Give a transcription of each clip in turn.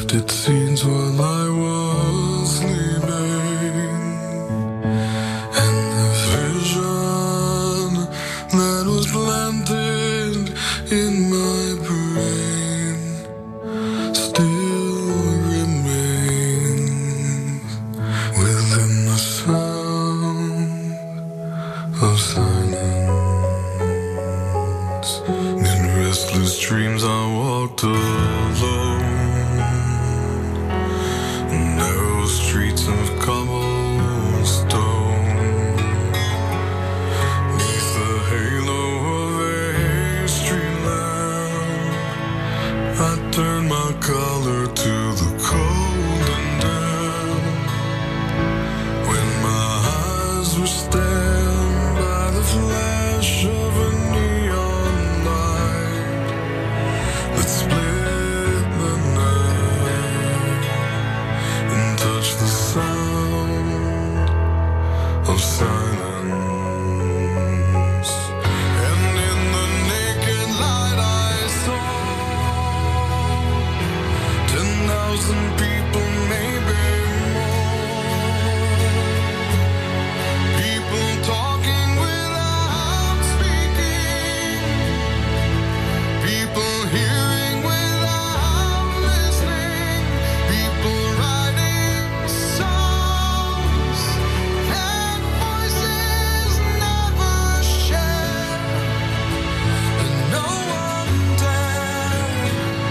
lifted scenes while I was sleeping, and the vision that was planted in my brain still remains within the sound of silence. In restless dreams I walked alone, narrow streets of cobblestone, neath the halo of a street lamp. I turned my collar to the cold and damp. When my eyes were stabbed by the flash of a neon light that split the night and touched the sound of silence. And in the naked light I saw 10,000 people, maybe more. People talking without speaking. People hearing without listening. People writing songs and voices never shared. And no one dared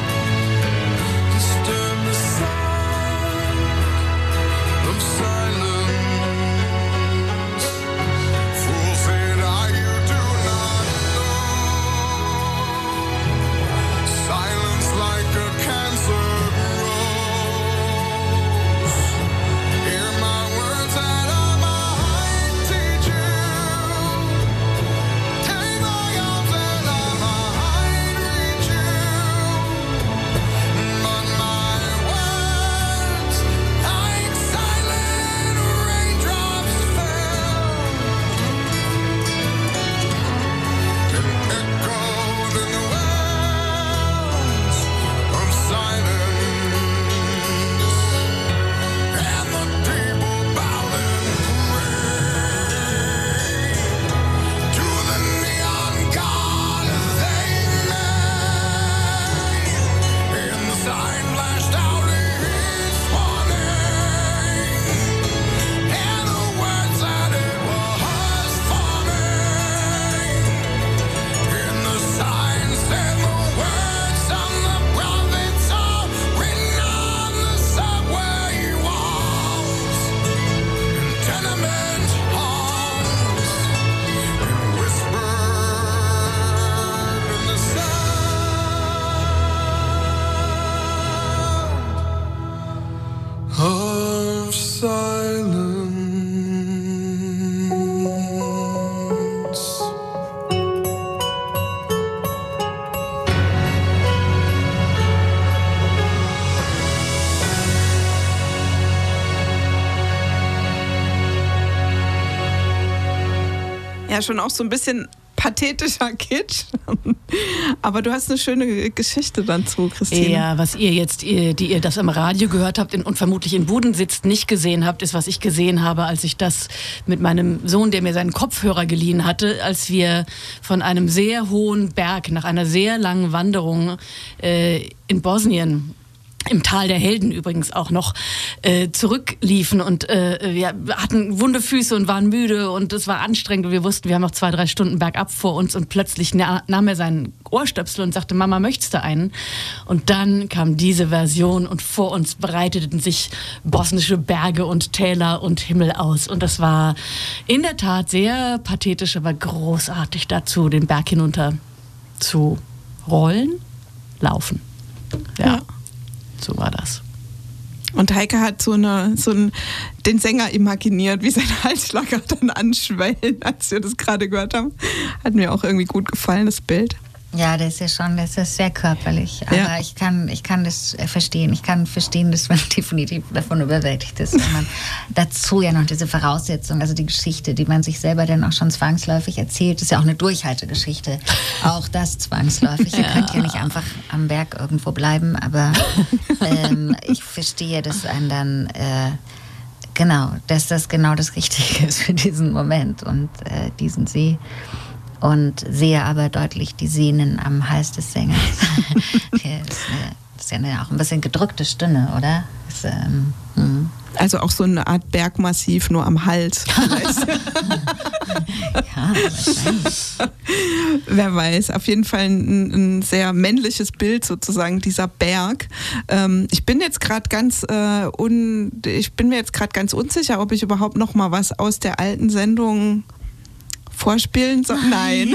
disturb the sound of silence. Fool said I, you do not know. Silence like a cancer grows. Hear my words that I might teach you. Take my arms that I might reach you. But my words, like silent raindrops, fell and echoed in the wells of silence. And the people bowed and prayed to the neon god they made. And the sign flashed out his warning, and the words that it was forming. And the sign said the words of the prophets are written on the subway walls, in tenement halls, and whispered in the sound of silence. Ja, schon auch so ein bisschen pathetischer Kitsch. Aber du hast eine schöne Geschichte dazu, Christine. Ja, was ihr jetzt, die ihr das am Radio gehört habt und vermutlich in Buden sitzt, nicht gesehen habt, ist, was ich gesehen habe, als ich das mit meinem Sohn, der mir seinen Kopfhörer geliehen hatte, als wir von einem sehr hohen Berg nach einer sehr langen Wanderung in Bosnien, im Tal der Helden übrigens auch noch, zurückliefen und wir hatten wunde Füße und waren müde und es war anstrengend und wir wussten, wir haben noch 2-3 Stunden bergab vor uns und plötzlich nahm er seinen Ohrstöpsel und sagte, Mama, möchtest du einen? Und dann kam diese Version und vor uns breiteten sich bosnische Berge und Täler und Himmel aus und das war in der Tat sehr pathetisch, aber großartig dazu, den Berg hinunter zu rollen, laufen. Ja. So war das. Und Heike hat den Sänger imaginiert, wie sein Halsschlager dann anschwellen, als wir das gerade gehört haben. Hat mir auch irgendwie gut gefallen, das Bild. Ja, das ist sehr körperlich. Aber Ja. ich kann das verstehen. Ich kann verstehen, dass man definitiv davon überwältigt ist. Wenn man dazu ja noch diese Voraussetzung, also die Geschichte, die man sich selber dann auch schon zwangsläufig erzählt, ist ja auch eine Durchhaltegeschichte. Auch das zwangsläufig. Ihr könnt ja nicht einfach am Berg irgendwo bleiben, aber ich verstehe, dass einen dann, dass das genau das Richtige ist für diesen Moment und diesen See. Und sehe aber deutlich die Sehnen am Hals des Sängers. Das ist ja auch ein bisschen gedrückte Stimme, oder? Also auch so eine Art Bergmassiv, nur am Hals. Ja, wahrscheinlich. Wer weiß, auf jeden Fall ein sehr männliches Bild sozusagen, dieser Berg. Ich bin jetzt gerade ganz unsicher, ob ich überhaupt noch mal was aus der alten Sendung vorspielen soll. Nein.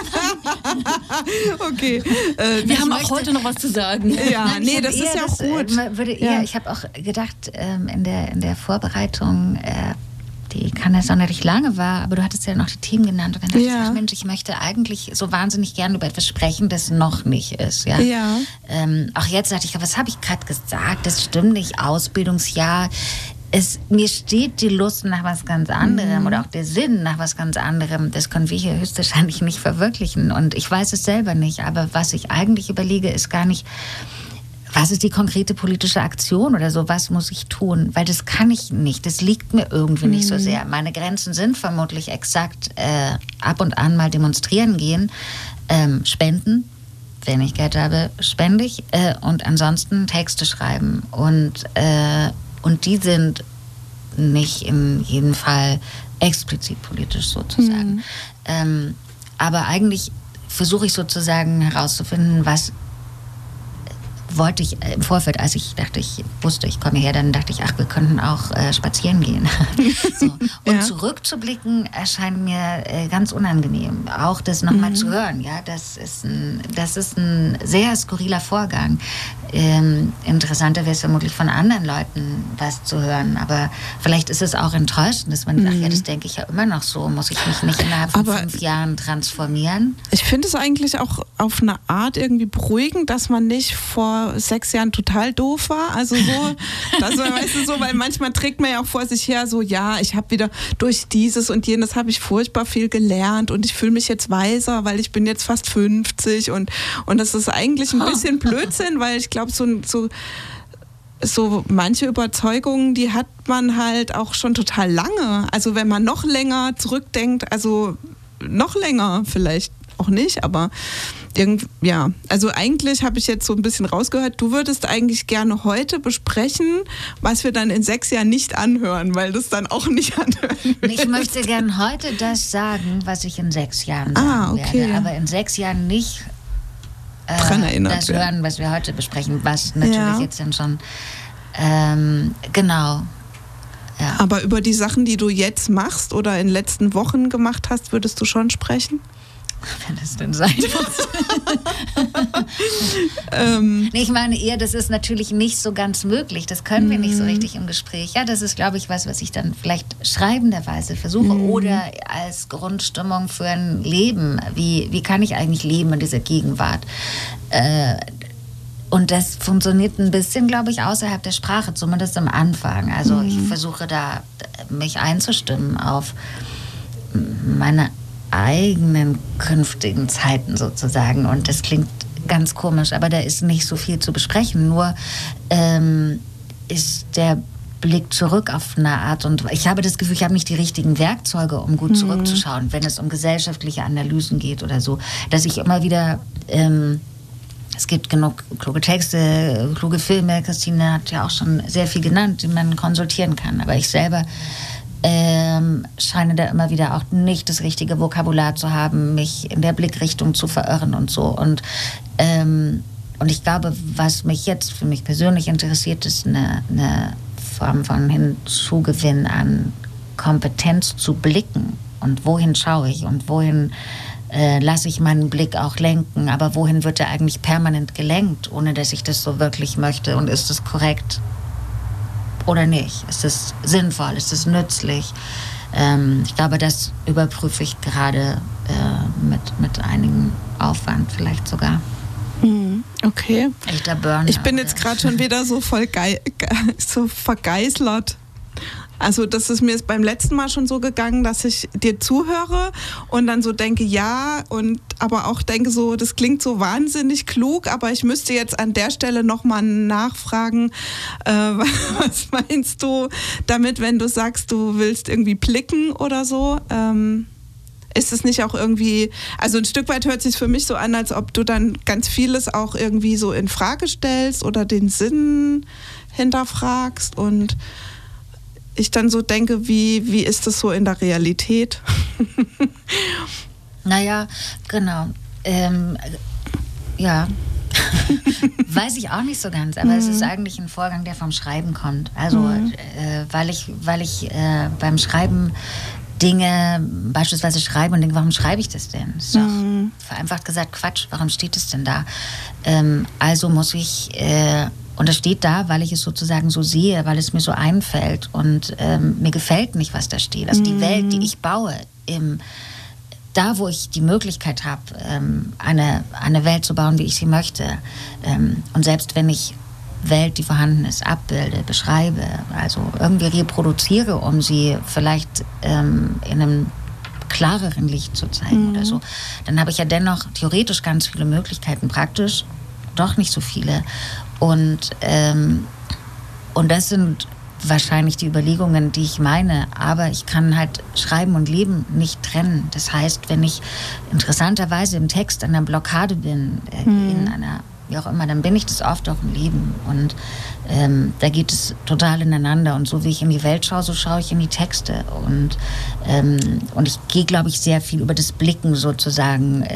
Okay. Wir haben auch heute noch was zu sagen. Ja, Nein, nee, das ist ja auch gut. Ich habe auch gedacht, in der Vorbereitung, die kann ja sonderlich lange war, aber du hattest ja noch die Themen genannt. Und dann dachte ich, ach Mensch, ich möchte eigentlich so wahnsinnig gern über etwas sprechen, das noch nicht ist. Ja. Auch jetzt dachte ich, was habe ich gerade gesagt? Das stimmt nicht. Ausbildungsjahr. Mir steht die Lust nach was ganz anderem oder auch der Sinn nach was ganz anderem. Das können wir hier höchstwahrscheinlich nicht verwirklichen. Und ich weiß es selber nicht. Aber was ich eigentlich überlege, ist gar nicht, was ist die konkrete politische Aktion oder so, was muss ich tun? Weil das kann ich nicht. Das liegt mir irgendwie nicht so sehr. Meine Grenzen sind vermutlich exakt ab und an mal demonstrieren gehen, spenden. Wenn ich Geld habe, spende ich. Und ansonsten Texte schreiben. Und die sind nicht in jedem Fall explizit politisch sozusagen. Aber eigentlich versuche ich sozusagen herauszufinden, was wollte ich im Vorfeld, als ich dachte, ich wusste, ich komme hierher, dann dachte ich, wir könnten auch spazieren gehen. So. Und zurückzublicken erscheint mir ganz unangenehm. Auch das nochmal zu hören, ja, das ist ein sehr skurriler Vorgang. Interessanter wäre es vermutlich von anderen Leuten was zu hören, aber vielleicht ist es auch enttäuschend, dass man sagt, ja, das denke ich ja immer noch so, muss ich mich nicht innerhalb von 5 Jahren transformieren? Ich finde es eigentlich auch auf eine Art irgendwie beruhigend, dass man nicht vor 6 Jahren total doof war, also so, weißt du, so, weil manchmal trägt man ja auch vor sich her so, ja, ich habe wieder durch dieses und jenes habe ich furchtbar viel gelernt und ich fühle mich jetzt weiser, weil ich bin jetzt fast 50 und das ist eigentlich ein bisschen Blödsinn, weil ich glaube, so manche Überzeugungen, die hat man halt auch schon total lange. Also wenn man noch länger zurückdenkt, also noch länger vielleicht auch nicht, aber also eigentlich habe ich jetzt so ein bisschen rausgehört, du würdest eigentlich gerne heute besprechen, was wir dann in 6 Jahren nicht anhören, weil das dann auch nicht anhören willst. Ich möchte gern heute das sagen, was ich in 6 Jahren sagen werde, aber in 6 Jahren nicht das hören, was wir heute besprechen, was natürlich jetzt dann schon genau. Ja. Aber über die Sachen, die du jetzt machst oder in den letzten Wochen gemacht hast, würdest du schon sprechen? Wenn das denn sein muss. Nee, ich meine eher, das ist natürlich nicht so ganz möglich. Das können wir nicht so richtig im Gespräch. Ja, das ist, glaube ich, was ich dann vielleicht schreibenderweise versuche oder als Grundstimmung für ein Leben. Wie kann ich eigentlich leben in dieser Gegenwart? Und das funktioniert ein bisschen, glaube ich, außerhalb der Sprache, zumindest am Anfang. Also ich versuche da, mich einzustimmen auf meine eigenen künftigen Zeiten sozusagen. Und das klingt ganz komisch, aber da ist nicht so viel zu besprechen. Nur ist der Blick zurück auf eine Art und ich habe das Gefühl, ich habe nicht die richtigen Werkzeuge, um gut zurückzuschauen, wenn es um gesellschaftliche Analysen geht oder so. Dass ich immer wieder es gibt genug kluge Texte, kluge Filme. Christine hat ja auch schon sehr viel genannt, die man konsultieren kann. Aber ich selber scheine da immer wieder auch nicht das richtige Vokabular zu haben, mich in der Blickrichtung zu verirren und so. Und ich glaube, was mich jetzt für mich persönlich interessiert, ist eine Form von Hinzugewinn an Kompetenz zu blicken. Und wohin schaue ich und wohin lasse ich meinen Blick auch lenken. Aber wohin wird er eigentlich permanent gelenkt, ohne dass ich das so wirklich möchte? Und ist es korrekt oder nicht? Ist es sinnvoll? Ist es nützlich? Ich glaube, das überprüfe ich gerade mit einigem Aufwand vielleicht sogar. Okay. Echter Burner. Ich bin jetzt gerade schon wieder so voll so vergeißlert. Also das ist mir beim letzten Mal schon so gegangen, dass ich dir zuhöre und dann so denke, ja, und aber auch denke so, das klingt so wahnsinnig klug, aber ich müsste jetzt an der Stelle nochmal nachfragen, was meinst du damit, wenn du sagst, du willst irgendwie blicken oder so? Ist es nicht auch irgendwie, also ein Stück weit hört es sich für mich so an, als ob du dann ganz vieles auch irgendwie so in Frage stellst oder den Sinn hinterfragst und ich dann so denke, wie ist das so in der Realität? Naja, genau. Ja, weiß ich auch nicht so ganz, aber es ist eigentlich ein Vorgang, der vom Schreiben kommt. Also, weil ich beim Schreiben Dinge beispielsweise schreibe und denke, warum schreibe ich das denn? Das ist doch vereinfacht gesagt Quatsch, warum steht es denn da? Also muss ich... Und das steht da, weil ich es sozusagen so sehe, weil es mir so einfällt. Und mir gefällt nicht, was da steht. Also die Welt, die ich baue, da wo ich die Möglichkeit habe, eine Welt zu bauen, wie ich sie möchte. Und selbst wenn ich Welt, die vorhanden ist, abbilde, beschreibe, also irgendwie reproduziere, um sie vielleicht in einem klareren Licht zu zeigen oder so, dann habe ich ja dennoch theoretisch ganz viele Möglichkeiten, praktisch doch nicht so viele. Und das sind wahrscheinlich die Überlegungen, die ich meine. Aber ich kann halt Schreiben und Leben nicht trennen. Das heißt, wenn ich interessanterweise im Text an einer Blockade bin, in einer, wie auch immer, dann bin ich das oft auch im Leben. Und da geht es total ineinander. Und so wie ich in die Welt schaue, so schaue ich in die Texte. Und ich gehe, glaube ich, sehr viel über das Blicken sozusagen.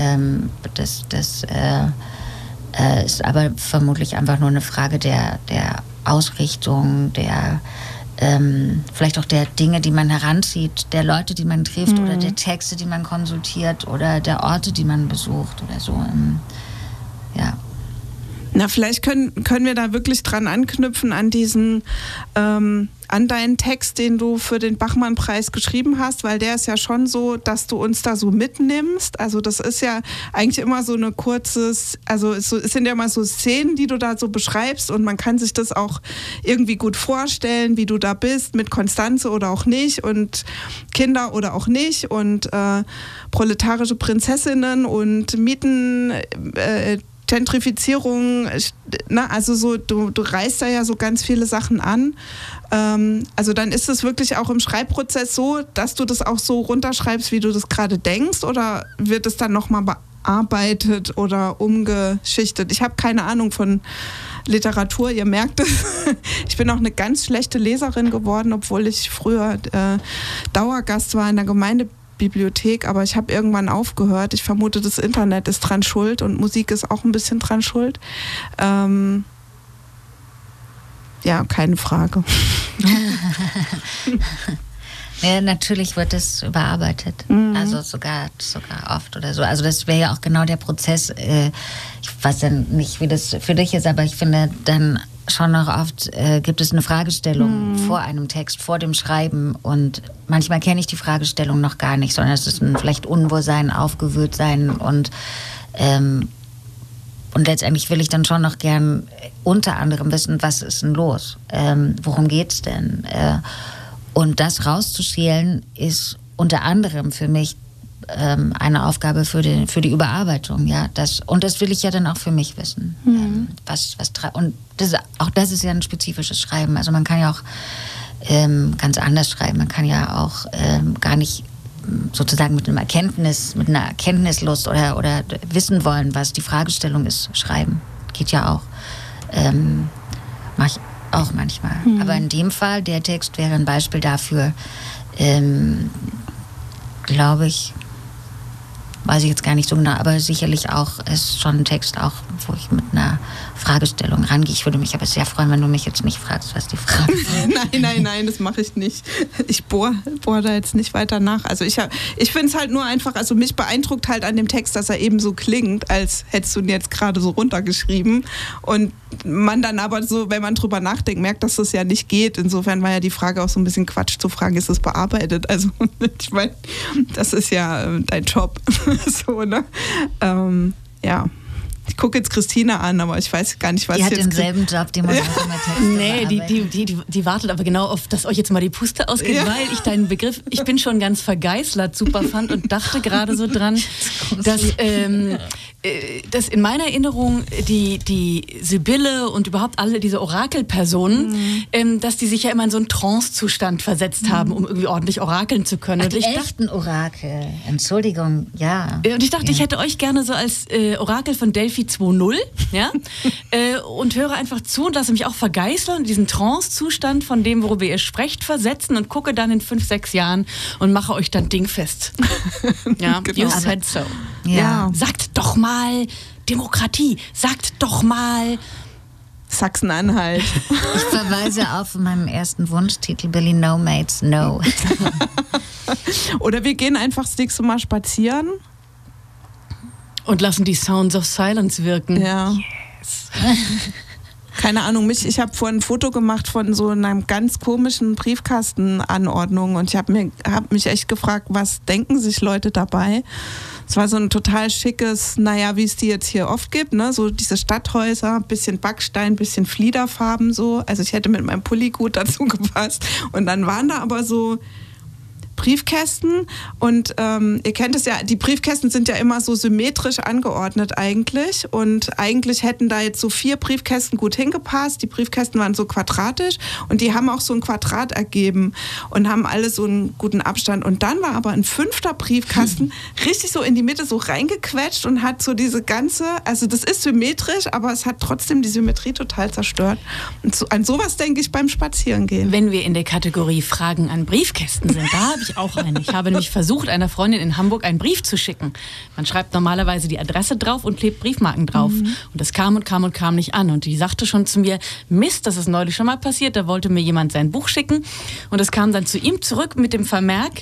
Ist aber vermutlich einfach nur eine Frage der Ausrichtung, vielleicht auch der Dinge, die man heranzieht, der Leute, die man trifft oder der Texte, die man konsultiert oder der Orte, die man besucht oder so. Ja. Na, vielleicht können wir da wirklich dran anknüpfen an diesen, an deinen Text, den du für den Bachmann-Preis geschrieben hast, weil der ist ja schon so, dass du uns da so mitnimmst. Also das ist ja eigentlich immer so eine es sind ja immer so Szenen, die du da so beschreibst und man kann sich das auch irgendwie gut vorstellen, wie du da bist, mit Konstanze oder auch nicht und Kinder oder auch nicht und proletarische Prinzessinnen und Mieten, Gentrifizierung, also so, du reißt da ja so ganz viele Sachen an. Also dann ist es wirklich auch im Schreibprozess so, dass du das auch so runterschreibst, wie du das gerade denkst, oder wird es dann nochmal bearbeitet oder umgeschichtet? Ich habe keine Ahnung von Literatur, ihr merkt es. Ich bin auch eine ganz schlechte Leserin geworden, obwohl ich früher Dauergast war in der Gemeindebibliothek, aber ich habe irgendwann aufgehört. Ich vermute, das Internet ist dran schuld und Musik ist auch ein bisschen dran schuld. Ja, keine Frage. Ja, natürlich wird es überarbeitet. Also sogar oft oder so. Also das wäre ja auch genau der Prozess. Ich weiß ja nicht, wie das für dich ist, aber ich finde dann schon noch oft gibt es eine Fragestellung vor einem Text, vor dem Schreiben, und manchmal kenne ich die Fragestellung noch gar nicht, sondern es ist ein vielleicht Unwohlsein, Aufgewühltsein und letztendlich will ich dann schon noch gern unter anderem wissen, was ist denn los? Worum geht's denn? Und das rauszuschälen ist unter anderem für mich eine Aufgabe für die Überarbeitung, ja. Und das will ich ja dann auch für mich wissen. Und das ist ja ein spezifisches Schreiben. Also man kann ja auch ganz anders schreiben. Man kann ja auch gar nicht sozusagen mit einer Erkenntnislust oder wissen wollen, was die Fragestellung ist, schreiben. Geht ja auch. Mach ich auch manchmal. Aber in dem Fall, der Text wäre ein Beispiel dafür, glaube ich, weiß ich jetzt gar nicht so genau, aber sicherlich auch ist schon ein Text, auch wo ich mit einer Fragestellung rangehe. Ich würde mich aber sehr freuen, wenn du mich jetzt nicht fragst, was die Frage ist. Nein, das mache ich nicht. Ich bohr da jetzt nicht weiter nach. Also ich finde es halt nur einfach, also mich beeindruckt halt an dem Text, dass er eben so klingt, als hättest du ihn jetzt gerade so runtergeschrieben. Und man dann aber so, wenn man drüber nachdenkt, merkt, dass das ja nicht geht. Insofern war ja die Frage auch so ein bisschen Quatsch zu fragen, ist es bearbeitet? Also ich meine, das ist ja dein Job. So, ne? Ja. Ich gucke jetzt Christina an, aber ich weiß gar nicht, was die hat jetzt... denselben Job, den man auch immer Texte Nee, die wartet aber genau auf, dass euch jetzt mal die Puste ausgeht, weil ich deinen Begriff, ich bin schon ganz vergeißlert, super fand und dachte gerade so dran, dass in meiner Erinnerung die Sibylle und überhaupt alle diese Orakelpersonen, dass die sich ja immer in so einen Trance-Zustand versetzt haben, um irgendwie ordentlich orakeln zu können. Die echten Orakel, Entschuldigung, ja. Und ich dachte, ich hätte euch gerne so als Orakel von Delphi 2.0, ja, und höre einfach zu und lasse mich auch vergeißeln in diesen Trance-Zustand von dem, worüber ihr sprecht, versetzen und gucke dann in 5, 6 Jahren und mache euch dann dingfest. Ja, Genau. you said so. Ja. Sagt doch mal Demokratie, sagt doch mal Sachsen-Anhalt. Ich verweise auf meinen ersten Wunschtitel, Billy No Mates No. Oder wir gehen einfach das nächste Mal spazieren. und lassen die Sounds of Silence wirken. Ja. Yes. Keine Ahnung, ich habe vorhin ein Foto gemacht von so einer ganz komischen Briefkastenanordnung und ich hab mich echt gefragt, was denken sich Leute dabei? Es war so ein total schickes, naja, wie es die jetzt hier oft gibt, ne? So diese Stadthäuser, bisschen Backstein, bisschen Fliederfarben so. Also ich hätte mit meinem Pulli gut dazu gepasst. Und dann waren da aber so Briefkästen und ihr kennt es ja, die Briefkästen sind ja immer so symmetrisch angeordnet eigentlich und eigentlich hätten da jetzt so 4 Briefkästen gut hingepasst. Die Briefkästen waren so quadratisch und die haben auch so ein Quadrat ergeben und haben alle so einen guten Abstand und dann war aber ein 5. Briefkasten richtig so in die Mitte so reingequetscht und hat so diese ganze, also das ist symmetrisch, aber es hat trotzdem die Symmetrie total zerstört. Und so, an sowas denke ich beim Spazierengehen. Wenn wir in der Kategorie Fragen an Briefkästen sind, da habe ich auch eine. Ich habe nämlich versucht, einer Freundin in Hamburg einen Brief zu schicken. Man schreibt normalerweise die Adresse drauf und klebt Briefmarken drauf. Und das kam und kam und kam nicht an. Und die sagte schon zu mir, Mist, das ist neulich schon mal passiert, da wollte mir jemand sein Buch schicken. Und es kam dann zu ihm zurück mit dem Vermerk,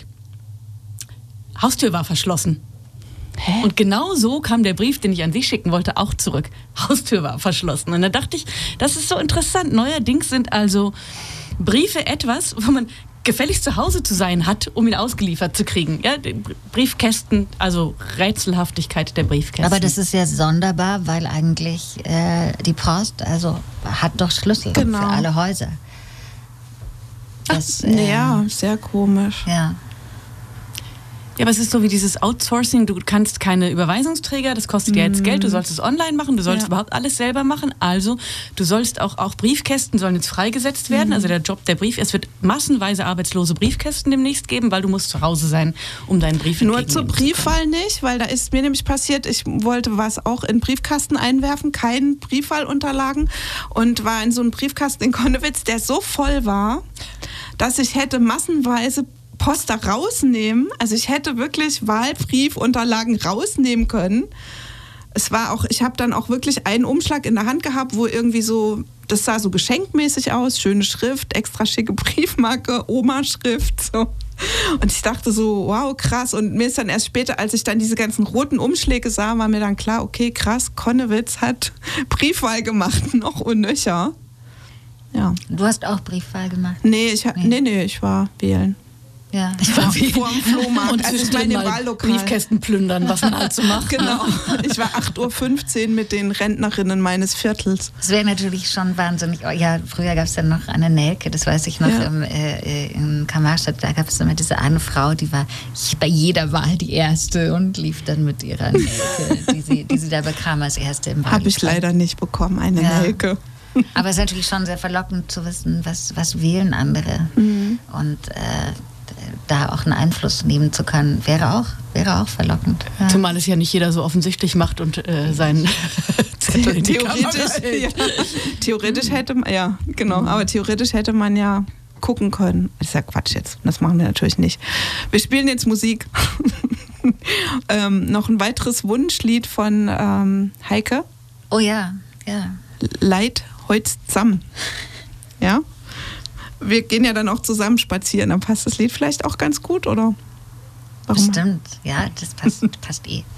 Haustür war verschlossen. Hä? Und genau so kam der Brief, den ich an sie schicken wollte, auch zurück. Haustür war verschlossen. Und da dachte ich, das ist so interessant. Neuerdings sind also Briefe etwas, wo man gefälligst zu Hause zu sein hat, um ihn ausgeliefert zu kriegen. Ja, Briefkästen, also Rätselhaftigkeit der Briefkästen. Aber das ist ja sonderbar, weil eigentlich die Post also hat doch Schlüssel Genau. für alle Häuser. Das, Ja, sehr komisch. ja. Ja, aber es ist so wie dieses Outsourcing, du kannst keine Überweisungsträger, das kostet ja jetzt Geld, du sollst es online machen, du sollst überhaupt alles selber machen, also du sollst auch Briefkästen sollen jetzt freigesetzt werden, also der Job der es wird massenweise arbeitslose Briefkästen demnächst geben, weil du musst zu Hause sein, um deinen Brief Nur zur entgegennehmen zu können. Briefwahl nicht, weil da ist mir nämlich passiert, ich wollte was auch in den Briefkasten einwerfen, keinen Briefwahlunterlagen und war in so einem Briefkasten in Konnewitz, der so voll war, dass ich hätte massenweise Post da rausnehmen. Also ich hätte wirklich Wahlbriefunterlagen rausnehmen können. Es war auch, ich habe dann auch wirklich einen Umschlag in der Hand gehabt, wo irgendwie so, das sah so geschenkmäßig aus, schöne Schrift, extra schicke Briefmarke, Oma-Schrift, so. Und ich dachte so, wow, krass. Und mir ist dann erst später, als ich dann diese ganzen roten Umschläge sah, war mir dann klar, okay, krass, Konnewitz hat Briefwahl gemacht, noch und nöcher. Ja. Du hast auch Briefwahl gemacht. Nee, ich war wählen. Ja. Ich war vor dem Flohmarkt, Und also ich meine im mal Wahllokal. Briefkästen plündern, was man halt so macht. Genau. Ich war 8.15 Uhr mit den Rentnerinnen meines Viertels. Das wäre natürlich schon wahnsinnig. Oh, ja, früher gab es ja noch eine Nelke, das weiß ich noch, Ja. in Karl-Marx-Stadt, da gab es immer diese eine Frau, die war bei jeder Wahl die Erste und lief dann mit ihrer Nelke, die sie da bekam als Erste im Wahlkreis. Habe ich leider nicht bekommen, eine Ja. Nelke. Aber es ist natürlich schon sehr verlockend zu wissen, was wählen andere. Und da auch einen Einfluss nehmen zu können, wäre auch verlockend. Ja. Zumal es ja nicht jeder so offensichtlich macht und seinen Zettel in die Kamera hält. Theoretisch hätte man, ja, genau, aber theoretisch hätte man ja gucken können. Das ist ja Quatsch jetzt, das machen wir natürlich nicht. Wir spielen jetzt Musik. Noch ein weiteres Wunschlied von Heike. Oh ja, ja. Leid heut zusammen. Ja? Wir gehen ja dann auch zusammen spazieren, dann passt das Lied vielleicht auch ganz gut, oder? Warum? Stimmt, ja, das passt eh.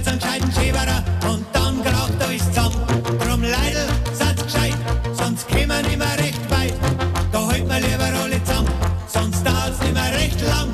tut's einen gescheiten Schäberer und dann kracht euch zusammen. Drum Leidl, seid gescheit, sonst kämen wir nicht mehr recht weit. Da halten wir lieber alle zusammen, sonst dauert's nicht mehr recht lang.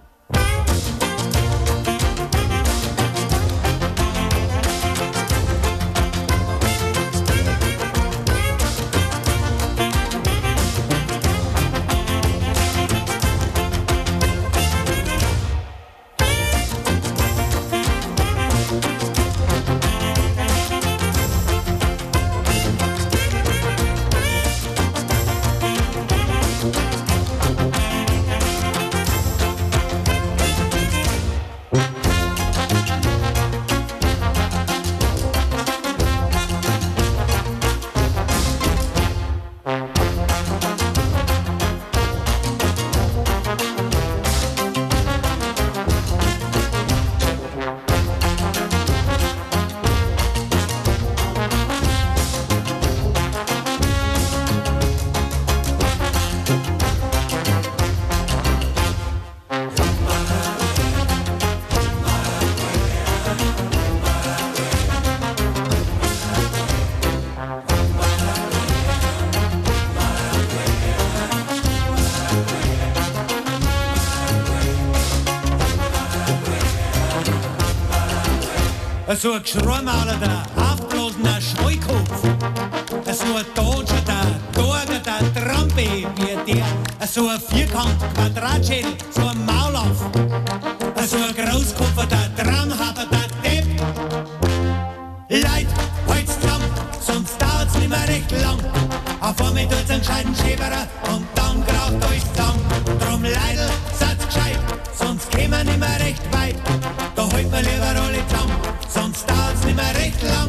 So ein Geschraumaler, der aufblasener Schneukopf. So ein Dodger, der Torger, der Trampe wie der. So ein Vierkant, Quadratschädel, so ein Maulauf. So ein Großkopfer, der Traumhaber, der Depp. Leid, halt's zusammen, sonst dauert's nicht mehr recht lang. Auf einmal tut's einen gescheiten Schäberer und dann kracht euch zusammen. Drum Leidl, seid's gescheit, sonst kämen wir nicht mehr recht weit. Da halten wir lieber alle zusammen, sonst dauert's nicht mehr recht lang.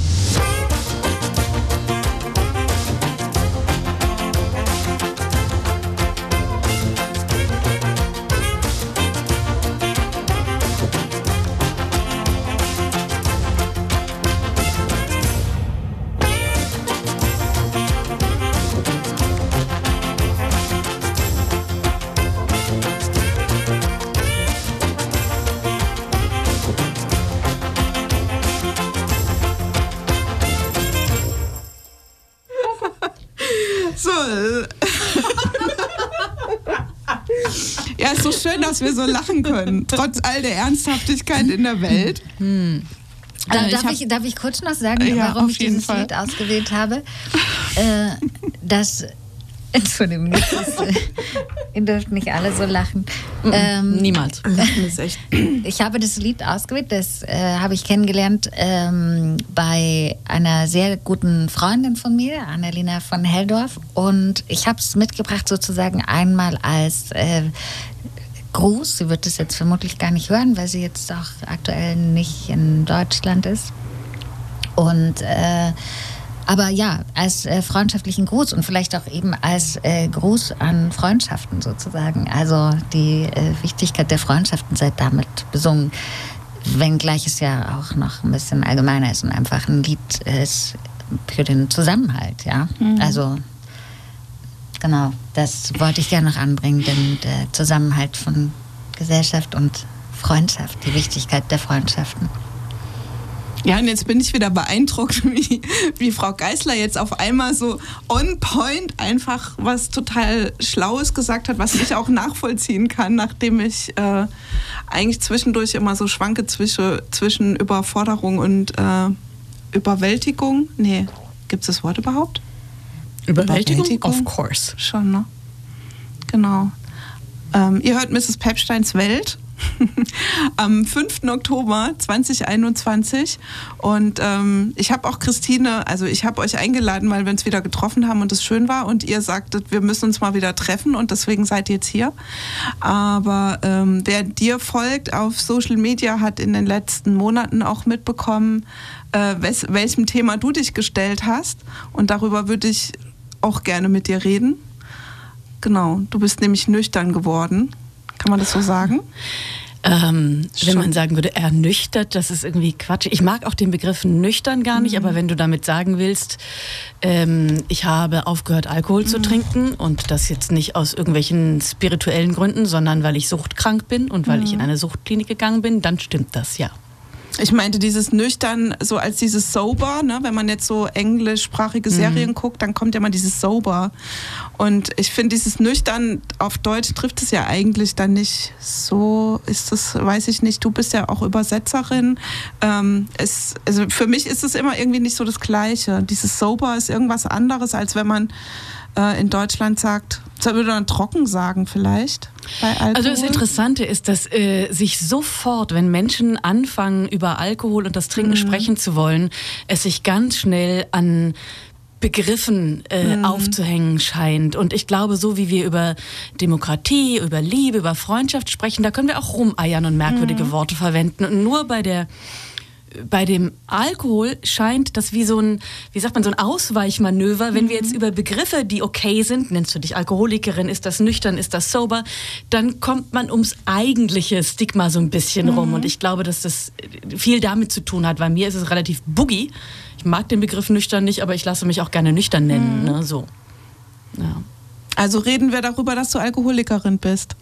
Ja, ist so schön, dass wir so lachen können, trotz all der Ernsthaftigkeit in der Welt. Darf ich kurz noch sagen, ja, warum ich dieses Lied ausgewählt habe? Entschuldigung, ihr dürft nicht alle so lachen. Niemals. Lachen ist echt. Ich habe das Lied ausgewählt, das habe ich kennengelernt bei einer sehr guten Freundin von mir, Annalena von Helldorf. Und ich habe es mitgebracht sozusagen einmal als Gruß. Sie wird das jetzt vermutlich gar nicht hören, weil sie jetzt auch aktuell nicht in Deutschland ist. Und aber ja, als freundschaftlichen Gruß und vielleicht auch eben als Gruß an Freundschaften sozusagen. Also die Wichtigkeit der Freundschaften sei damit besungen, wenngleich es ja auch noch ein bisschen allgemeiner ist und einfach ein Lied ist für den Zusammenhalt, ja. Mhm. Also genau, das wollte ich gerne noch anbringen, denn der Zusammenhalt von Gesellschaft und Freundschaft, die Wichtigkeit der Freundschaften. Ja, und jetzt bin ich wieder beeindruckt, wie Frau Geisler jetzt auf einmal so on point einfach was total Schlaues gesagt hat, was ich auch nachvollziehen kann, nachdem ich eigentlich zwischendurch immer so schwanke zwischen Überforderung und Überwältigung. Nee, gibt es das Wort überhaupt? Überwältigung? Of course. Schon, ne? Genau. Ihr hört Mrs. Pepsteins Welt. Am 5. Oktober 2021 und ich habe auch Christine, also ich habe euch eingeladen, weil wir uns wieder getroffen haben und es schön war und ihr sagtet, wir müssen uns mal wieder treffen und deswegen seid ihr jetzt hier. Aber wer dir folgt auf Social Media, hat in den letzten Monaten auch mitbekommen, welchem Thema du dich gestellt hast und darüber würde ich auch gerne mit dir reden. Genau, du bist nämlich nüchtern geworden. Kann man das so sagen? Wenn man sagen würde, ernüchtert, das ist irgendwie Quatsch. Ich mag auch den Begriff nüchtern gar nicht, aber wenn du damit sagen willst, ich habe aufgehört, Alkohol zu trinken und das jetzt nicht aus irgendwelchen spirituellen Gründen, sondern weil ich suchtkrank bin und weil ich in eine Suchtklinik gegangen bin, dann stimmt das, ja. Ich meinte dieses nüchtern, so als dieses sober, ne? Wenn man jetzt so englischsprachige Serien guckt, dann kommt ja mal dieses sober. Und ich finde dieses nüchtern, auf Deutsch trifft es ja eigentlich dann nicht so, ist das, weiß ich nicht, du bist ja auch Übersetzerin. Also für mich ist es immer irgendwie nicht so das Gleiche. Dieses sober ist irgendwas anderes, als wenn man in Deutschland sagt, würde man trocken sagen vielleicht bei Alkohol? Also das Interessante ist, dass sich sofort, wenn Menschen anfangen, über Alkohol und das Trinken sprechen zu wollen, es sich ganz schnell an Begriffen aufzuhängen scheint. Und ich glaube, so wie wir über Demokratie, über Liebe, über Freundschaft sprechen, da können wir auch rumeiern und merkwürdige Worte verwenden. Und nur bei dem Alkohol scheint das wie so ein, wie sagt man, so ein Ausweichmanöver, wenn wir jetzt über Begriffe, die okay sind, nennst du dich Alkoholikerin, ist das nüchtern, ist das sober, dann kommt man ums eigentliche Stigma so ein bisschen rum. Und ich glaube, dass das viel damit zu tun hat. Bei mir ist es relativ boogie. Ich mag den Begriff nüchtern nicht, aber ich lasse mich auch gerne nüchtern nennen. Ne? So. Ja. Also reden wir darüber, dass du Alkoholikerin bist.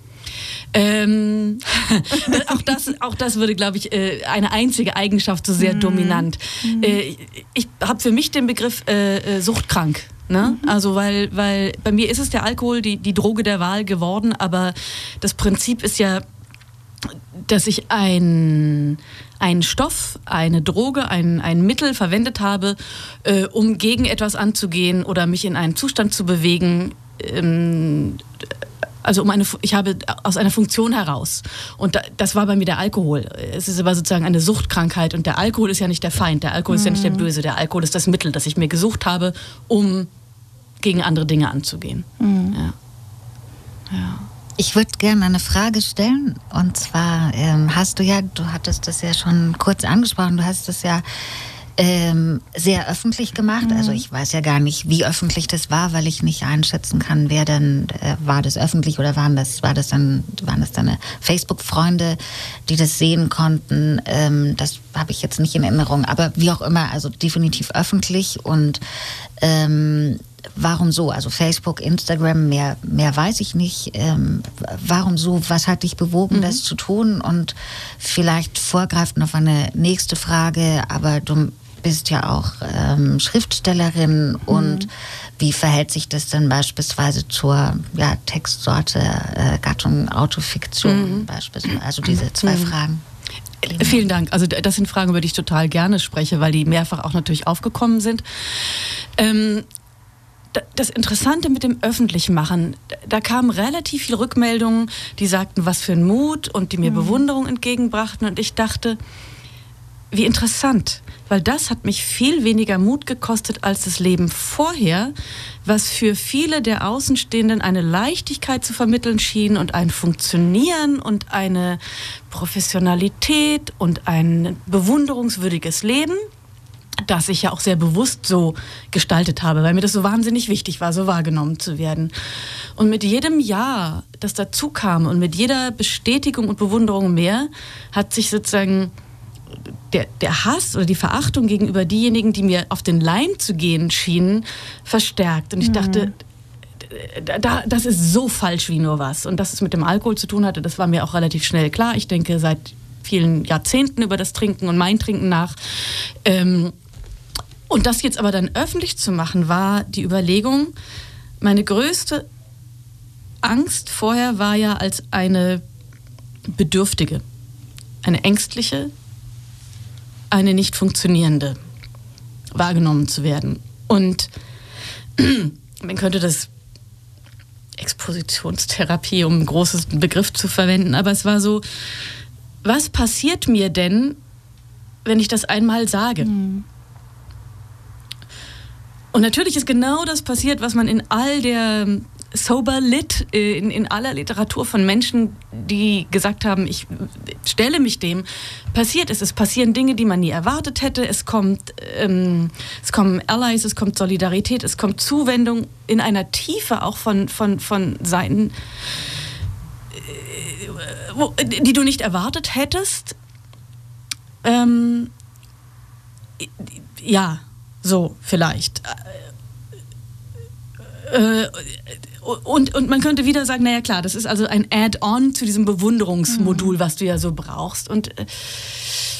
Auch das würde, glaube ich, eine einzige Eigenschaft so sehr dominant. Ich habe für mich den Begriff suchtkrank. Ne? Also weil bei mir ist es der Alkohol, die Droge der Wahl geworden, aber das Prinzip ist ja, dass ich einen Stoff, eine Droge, ein Mittel verwendet habe, um gegen etwas anzugehen oder mich in einen Zustand zu bewegen, also ich habe aus einer Funktion heraus. Und das war bei mir der Alkohol. Es ist aber sozusagen eine Suchtkrankheit und der Alkohol ist ja nicht der Feind, der Alkohol ist ja nicht der Böse, der Alkohol ist das Mittel, das ich mir gesucht habe, um gegen andere Dinge anzugehen. Ja. Ich würde gerne eine Frage stellen und zwar du hattest das ja schon kurz angesprochen, du hast das ja sehr öffentlich gemacht. Also ich weiß ja gar nicht, wie öffentlich das war, weil ich nicht einschätzen kann, wer denn, war das öffentlich oder waren das deine Facebook-Freunde, die das sehen konnten? Das habe ich jetzt nicht in Erinnerung, aber wie auch immer, also definitiv öffentlich und warum so? Also Facebook, Instagram, mehr weiß ich nicht. Warum so? Was hat dich bewogen, das zu tun? Und vielleicht vorgreifend auf eine nächste Frage, aber du bist ja auch Schriftstellerin und wie verhält sich das denn beispielsweise zur Textsorte, Gattung Autofiktion beispielsweise? Also diese zwei Fragen. Vielen Dank. Also das sind Fragen, über die ich total gerne spreche, weil die mehrfach auch natürlich aufgekommen sind. Das Interessante mit dem Öffentlichmachen, da kamen relativ viele Rückmeldungen, die sagten, was für ein Mut und die mir Bewunderung entgegenbrachten und ich dachte, wie interessant, weil das hat mich viel weniger Mut gekostet als das Leben vorher, was für viele der Außenstehenden eine Leichtigkeit zu vermitteln schien und ein Funktionieren und eine Professionalität und ein bewunderungswürdiges Leben, das ich ja auch sehr bewusst so gestaltet habe, weil mir das so wahnsinnig wichtig war, so wahrgenommen zu werden. Und mit jedem Jahr, das dazu kam und mit jeder Bestätigung und Bewunderung mehr, hat sich sozusagen der Hass oder die Verachtung gegenüber diejenigen, die mir auf den Leim zu gehen schienen, verstärkt. Und ich dachte, das ist so falsch wie nur was. Und dass es mit dem Alkohol zu tun hatte, das war mir auch relativ schnell klar. Ich denke seit vielen Jahrzehnten über das Trinken und mein Trinken nach. Und das jetzt aber dann öffentlich zu machen, war die Überlegung, meine größte Angst vorher war ja als eine Bedürftige, eine ängstliche, eine nicht funktionierende wahrgenommen zu werden. Und man könnte das Expositionstherapie, um einen großen Begriff zu verwenden, aber es war so, was passiert mir denn, wenn ich das einmal sage? Und natürlich ist genau das passiert, was man in all der Sober-Lit, in aller Literatur von Menschen, die gesagt haben, ich stelle mich dem, passiert ist. Es passieren Dinge, die man nie erwartet hätte. Es kommen Allies, es kommt Solidarität, es kommt Zuwendung in einer Tiefe auch von Seiten, die du nicht erwartet hättest. Ja, so vielleicht. Und man könnte wieder sagen, naja klar, das ist also ein Add-on zu diesem Bewunderungsmodul, was du ja so brauchst. Und